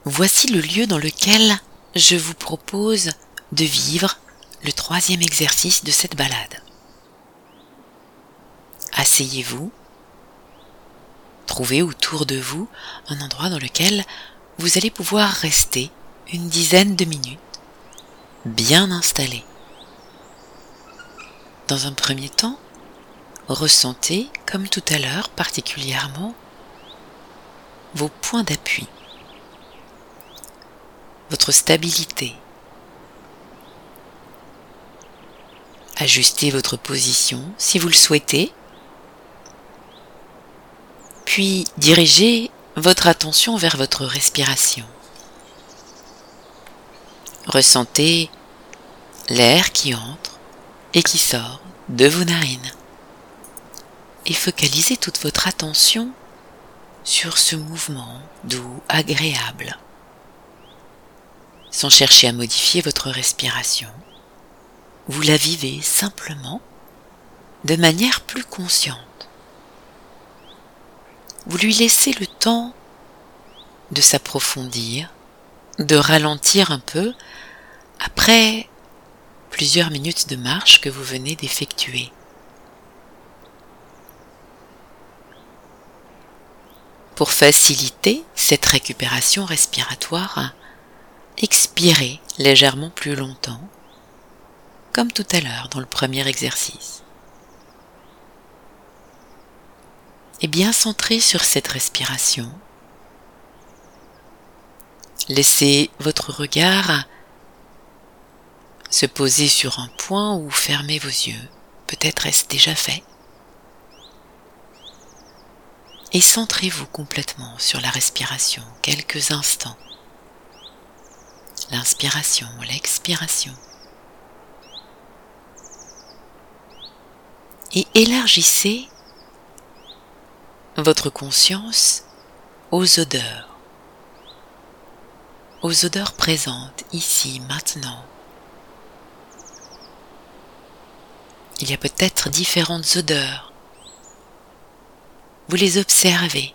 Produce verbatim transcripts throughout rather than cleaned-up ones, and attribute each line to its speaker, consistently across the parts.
Speaker 1: voici le lieu dans lequel je vous propose de vivre le troisième exercice de cette balade. Asseyez-vous, trouvez autour de vous un endroit dans lequel vous allez pouvoir rester une dizaine de minutes, bien installé. Dans un premier temps, ressentez, comme tout à l'heure particulièrement, vos points d'appui, votre stabilité. Ajustez votre position si vous le souhaitez, puis dirigez votre attention vers votre respiration. Ressentez l'air qui entre et qui sort de vos narines et focalisez toute votre attention sur ce mouvement doux, agréable, sans chercher à modifier votre respiration. Vous la vivez simplement de manière plus consciente. Vous lui laissez le temps de s'approfondir, de ralentir un peu après plusieurs minutes de marche que vous venez d'effectuer. Pour faciliter cette récupération respiratoire, expirez légèrement plus longtemps, comme tout à l'heure dans le premier exercice. Et bien centré sur cette respiration, laissez votre regard se poser sur un point ou fermez vos yeux, peut-être est-ce déjà fait. Et centrez-vous complètement sur la respiration, quelques instants. L'inspiration, l'expiration. Et élargissez votre conscience aux odeurs, aux odeurs présentes ici, maintenant. Il y a peut-être différentes odeurs. Vous les observez.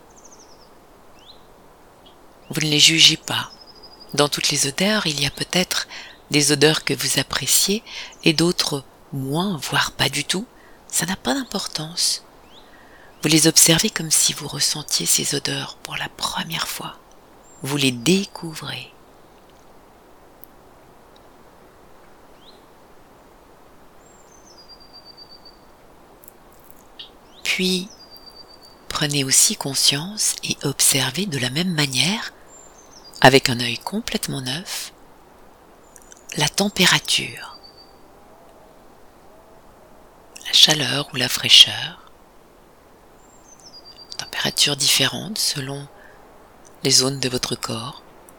Speaker 1: Vous ne les jugez pas. Dans toutes les odeurs, il y a peut-être des odeurs que vous appréciez et d'autres moins, voire pas du tout. Ça n'a pas d'importance. Vous les observez comme si vous ressentiez ces odeurs pour la première fois. Vous les découvrez. Puis, prenez aussi conscience et observez de la même manière, avec un œil complètement neuf, la température, la chaleur ou la fraîcheur. Températures différentes selon les zones de votre corps.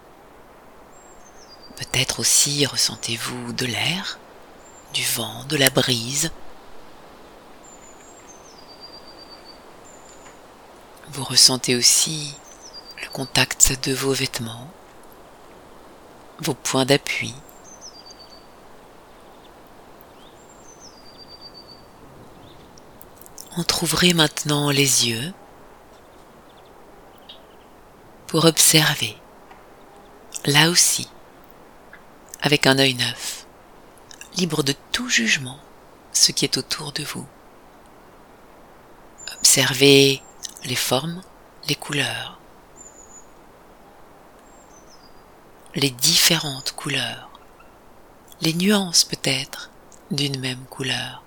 Speaker 1: Peut-être aussi ressentez-vous de l'air, du vent, de la brise. Vous ressentez aussi le contact de vos vêtements, vos points d'appui. Entrouvrez maintenant les yeux pour observer, là aussi, avec un œil neuf, libre de tout jugement, ce qui est autour de vous. Observez les formes, les couleurs, les différentes couleurs, les nuances peut-être d'une même couleur.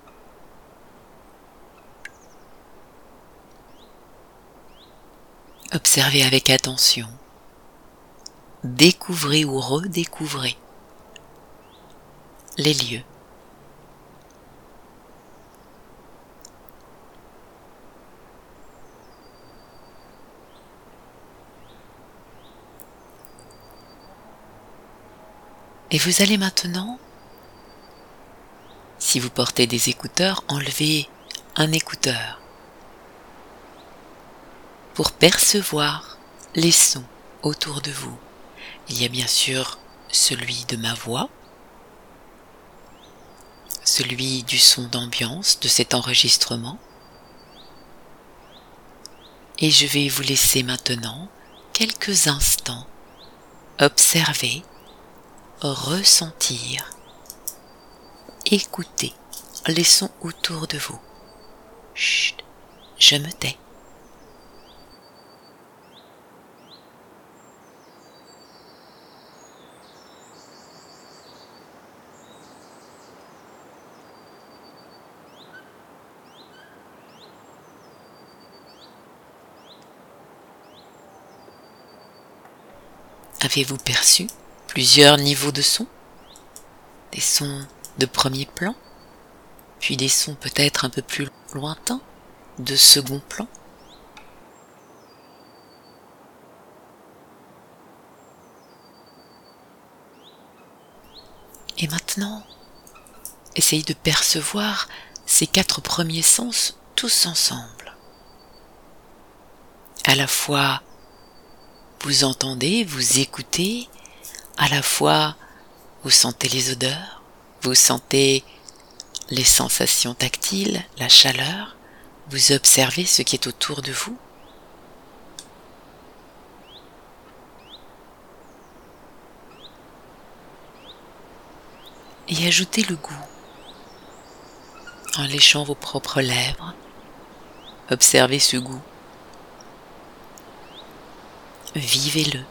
Speaker 1: Observez avec attention, découvrez ou redécouvrez les lieux. Et vous allez maintenant, si vous portez des écouteurs, enlever un écouteur pour percevoir les sons autour de vous. Il y a bien sûr celui de ma voix, celui du son d'ambiance de cet enregistrement, et je vais vous laisser maintenant quelques instants observer, ressentir, écouter les sons autour de vous. Chut, je me tais. Avez-vous perçu plusieurs niveaux de sons? Des sons de premier plan, puis des sons peut-être un peu plus lointains, de second plan. Et maintenant, essayez de percevoir ces quatre premiers sens tous ensemble. À la fois, vous entendez, vous écoutez, à la fois, vous sentez les odeurs, vous sentez les sensations tactiles, la chaleur, vous observez ce qui est autour de vous. Et ajoutez le goût en léchant vos propres lèvres. Observez ce goût. Vivez-le.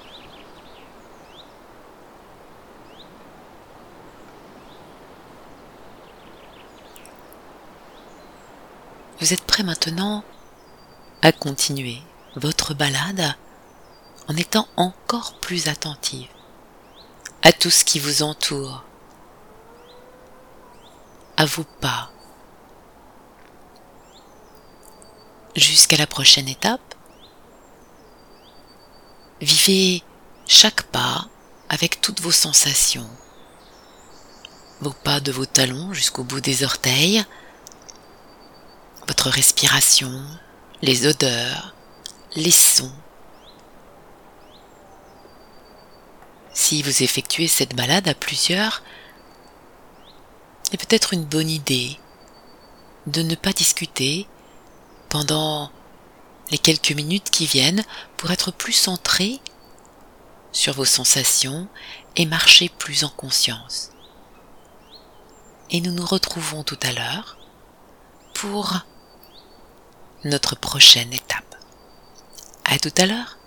Speaker 1: Vous êtes prêt maintenant à continuer votre balade en étant encore plus attentif à tout ce qui vous entoure, à vos pas, jusqu'à la prochaine étape. Vivez chaque pas avec toutes vos sensations, vos pas de vos talons jusqu'au bout des orteils, votre respiration, les odeurs, les sons. Si vous effectuez cette balade à plusieurs, c'est peut-être une bonne idée de ne pas discuter pendant les quelques minutes qui viennent pour être plus centré sur vos sensations et marcher plus en conscience. Et nous nous retrouvons tout à l'heure pour notre prochaine étape. À tout à l'heure.